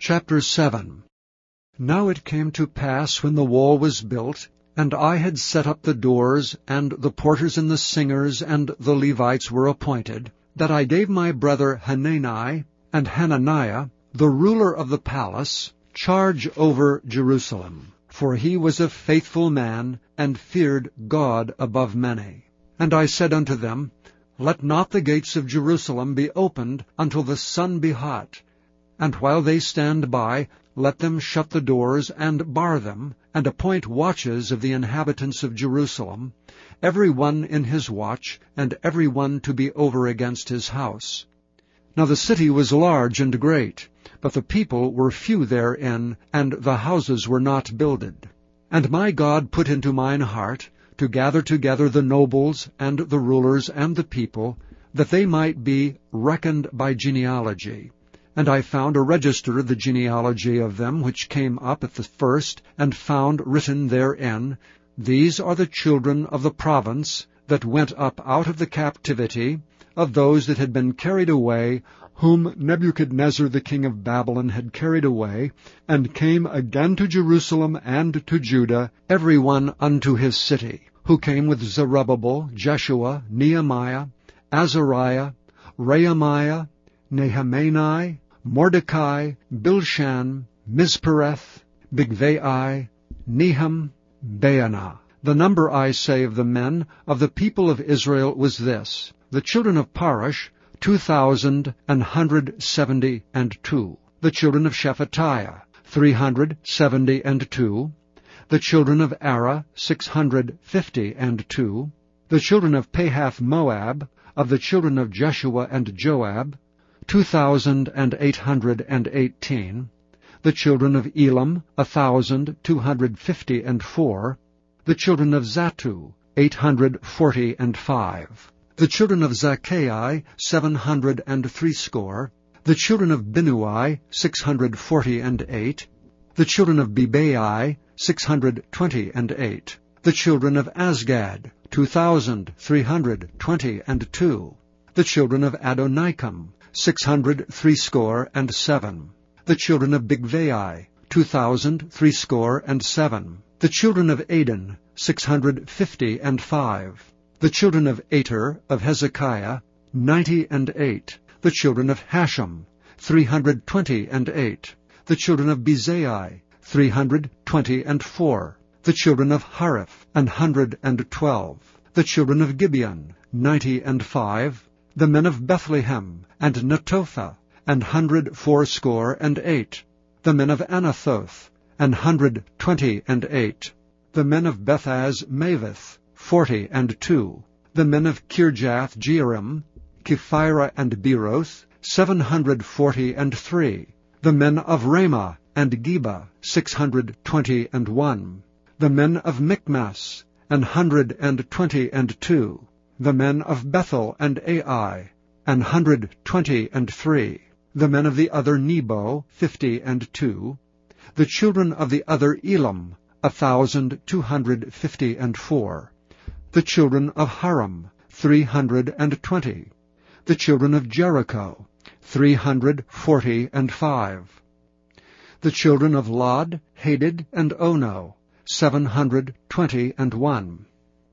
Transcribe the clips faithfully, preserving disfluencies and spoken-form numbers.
Chapter seven. Now it came to pass, when the wall was built, and I had set up the doors, and the porters and the singers and the Levites were appointed, that I gave my brother Hanani and Hananiah, the ruler of the palace, charge over Jerusalem. For he was a faithful man, and feared God above many. And I said unto them, Let not the gates of Jerusalem be opened until the sun be hot. And while they stand by, let them shut the doors, and bar them, and appoint watches of the inhabitants of Jerusalem, every one in his watch, and every one to be over against his house. Now the city was large and great, but the people were few therein, and the houses were not builded. And my God put into mine heart to gather together the nobles, and the rulers, and the people, that they might be reckoned by genealogy. And I found a register of the genealogy of them which came up at the first, and found written therein, These are the children of the province that went up out of the captivity, of those that had been carried away, whom Nebuchadnezzar the king of Babylon had carried away, and came again to Jerusalem and to Judah, every one unto his city, who came with Zerubbabel, Jeshua, Nehemiah, Azariah, Rehemiah, Nehemani, Mordecai, Bilshan, Mizpereth, Bigvai, Nehum, Baanah. The number, I say, of the men of the people of Israel was this: the children of Parosh, two thousand an hundred seventy and two; the children of Shephatiah, three hundred seventy and two; the children of Ara, six hundred fifty and two; the children of Pahath Moab, of the children of Jeshua and Joab, two thousand and eight hundred and eighteen; the children of Elam, a thousand two hundred fifty and four; the children of Zattu, eight hundred forty and five; the children of Zaccai, seven hundred and threescore; the children of Binnui, six hundred forty and eight; the children of Bebai, six hundred twenty and eight; the children of Azgad, two thousand three hundred twenty and two; the children of Adonikam, six hundred threescore and seven; the children of Bigvai, two thousand threescore and seven; the children of Adin, six hundred fifty and five; the children of Ater of Hezekiah, ninety and eight; the children of Hashem, three hundred twenty and eight; the children of Bezai, three hundred twenty and four; the children of Hariph, an hundred and twelve; the children of Gibeon, ninety and five; the men of Bethlehem, and Netophah, an hundred fourscore and eight; the men of Anathoth, an hundred twenty and eight; the men of Bethaz Mavith, forty and two; the men of Kirjath Jearim, Kephirah and Beeroth, seven hundred forty and three; the men of Ramah and Geba, six hundred twenty and one; the men of Michmas, an hundred and twenty and two; the men of Bethel and Ai, an hundred twenty and three; the men of the other Nebo, fifty and two; the children of the other Elam, a thousand two hundred fifty and four; the children of Haram, three hundred and twenty; the children of Jericho, three hundred forty and five; the children of Lod, Hadid, and Ono, seven hundred twenty and one;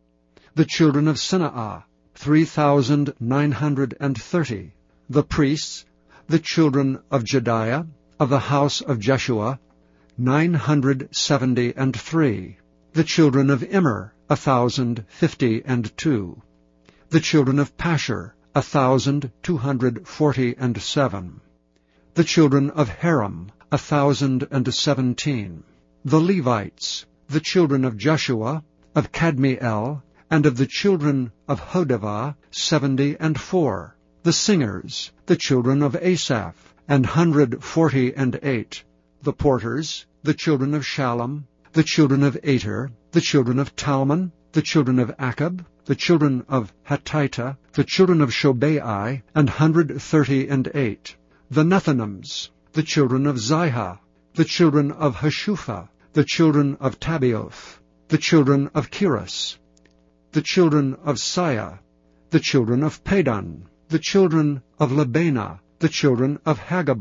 the children of Sineah, three thousand nine hundred and thirty; the priests, the children of Jediah, of the house of Jeshua, nine hundred seventy and three; the children of Immer, a thousand fifty and two; the children of Pashur, a thousand two hundred forty and seven; the children of Haram, a thousand and seventeen; the Levites, the children of Jeshua, of Kadmiel, and of the children of Hodavah, seventy and four; the singers, the children of Asaph, an hundred forty and eight; the porters, the children of Shallum, the children of Ater, the children of Talmon, the children of Akab, the children of Hatita, the children of Shobai, an hundred thirty and eight; the Nethinims, the children of Ziha, the children of Hashupha, the children of Tabioth, the children of Kiras, the children of Siah, the children of Padon, the children of Lebanah, the children of Hagabah,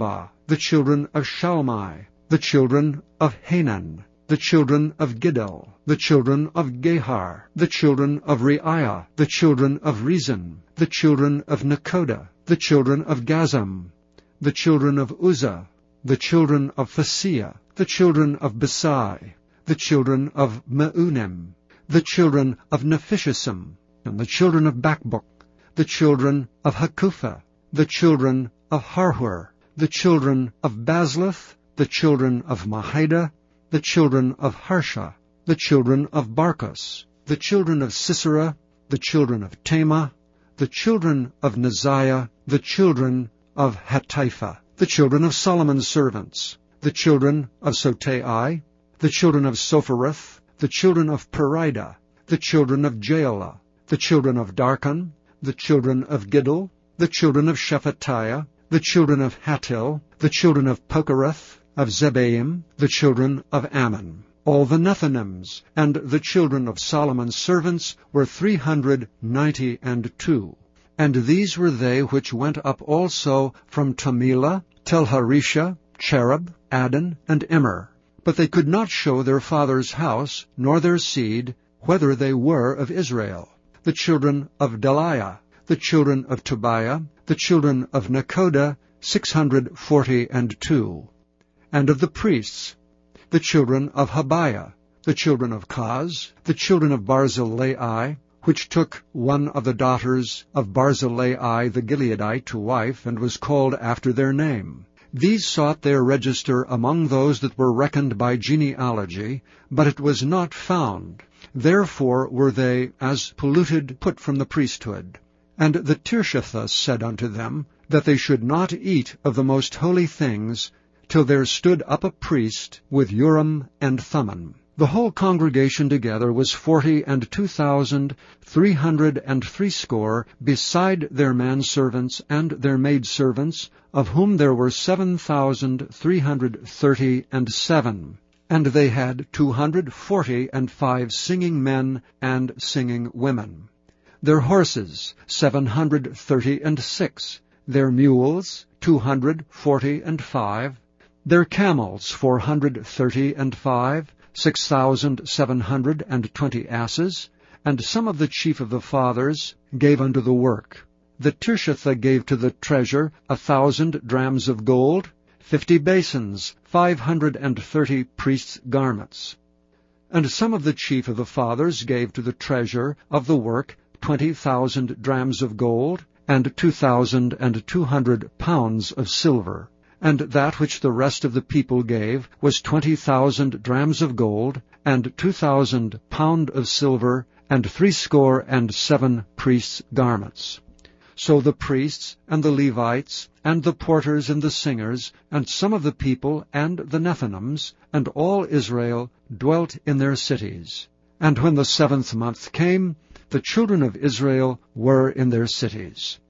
the children of Shalmai, the children of Hanan, the children of Giddel, the children of Gehar, the children of Reiah, the children of Rezin, the children of Nekoda, the children of Gazam, the children of Uzzah, the children of Phasiah, the children of Besai, the children of Meunim, the children of Nephishisim, and the children of Bakbuk, the children of Hakupha, the children of Harhur, the children of Bazluth, the children of Mahida, the children of Harsha, the children of Barkos, the children of Sisera, the children of Tema, the children of Neziah, the children of Hatipha, the children of Solomon's servants, the children of Sotai, the children of Sophereth, the children of Perida, the children of Jaela, the children of Darkon, the children of Giddel, the children of Shephatiah, the children of Hattil, the children of Pokereth, of Zebaim, the children of Ammon. All the Nethinims and the children of Solomon's servants were three hundred ninety and two. And these were they which went up also from Tamila, Telharisha, Cherub, Adon, and Immer. But they could not show their father's house, nor their seed, whether they were of Israel. The children of Deliah, the children of Tobiah, the children of Nekoda, six hundred forty and two. And of the priests, the children of Habiah, the children of Kaz, the children of Barzillai, which took one of the daughters of Barzillai the Gileadite to wife, and was called after their name. These sought their register among those that were reckoned by genealogy, but it was not found. Therefore were they, as polluted, put from the priesthood. And the Tirshatha said unto them, that they should not eat of the most holy things, till there stood up a priest with Urim and Thummim. The whole congregation together was forty and two thousand three hundred and threescore, beside their manservants and their maidservants, of whom there were seven thousand three hundred thirty and seven. And they had two hundred forty and five singing men and singing women. Their horses, seven hundred thirty and six. Their mules, two hundred forty and five. Their camels, four hundred thirty and five. Six thousand seven hundred and twenty asses. And some of the chief of the fathers gave unto the work. The Tirshatha gave to the treasure a thousand drams of gold, fifty basins, five hundred and thirty priests' garments. And some of the chief of the fathers gave to the treasure of the work twenty thousand drams of gold, and two thousand and two hundred pounds of silver. And that which the rest of the people gave was twenty thousand drams of gold, and two thousand pound of silver, and threescore and seven priests' garments. So the priests, and the Levites, and the porters and the singers, and some of the people, and the Nethinims, and all Israel, dwelt in their cities. And when the seventh month came, the children of Israel were in their cities.